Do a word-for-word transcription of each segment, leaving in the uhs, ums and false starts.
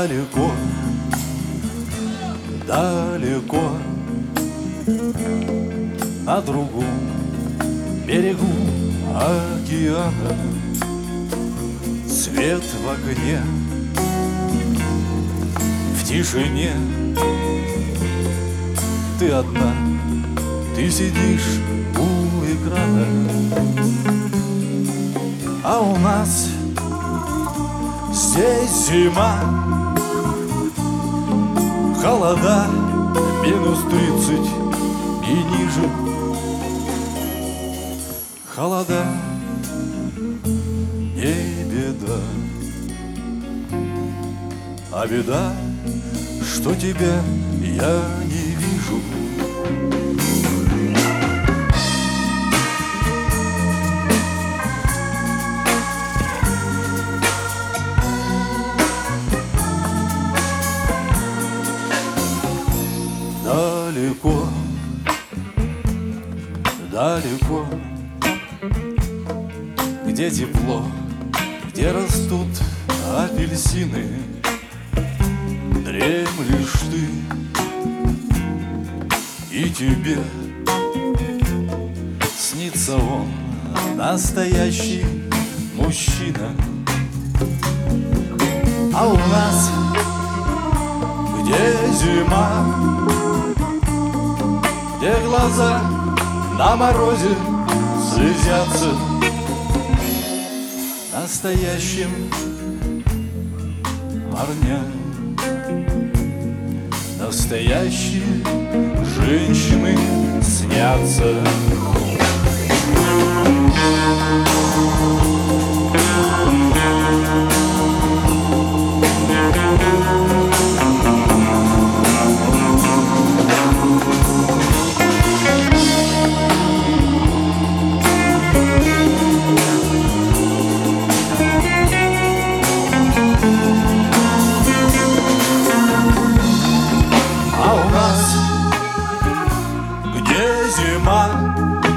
далеко, далеко, на другом берегу океана свет в окне, в тишине. Ты одна, ты сидишь у экрана, а у нас здесь зима, холода минус тридцать и ниже. Холода не беда, а беда, что тебя я не вижу. Далеко, далеко, где тепло, где растут апельсины, дремлешь ты, и тебе снится он, настоящий мужчина. А у нас, где зима, где глаза на морозе слезятся, настоящим парням настоящие женщины снятся. А у нас, где зима,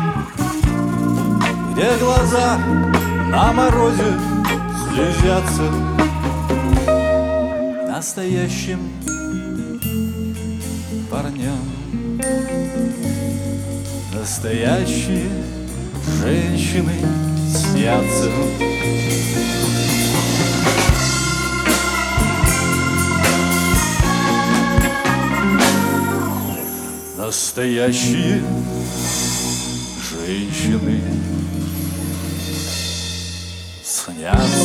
где глаза на морозе слезятся, настоящим парням настоящие женщины снятся. Настоящие женщины снятся.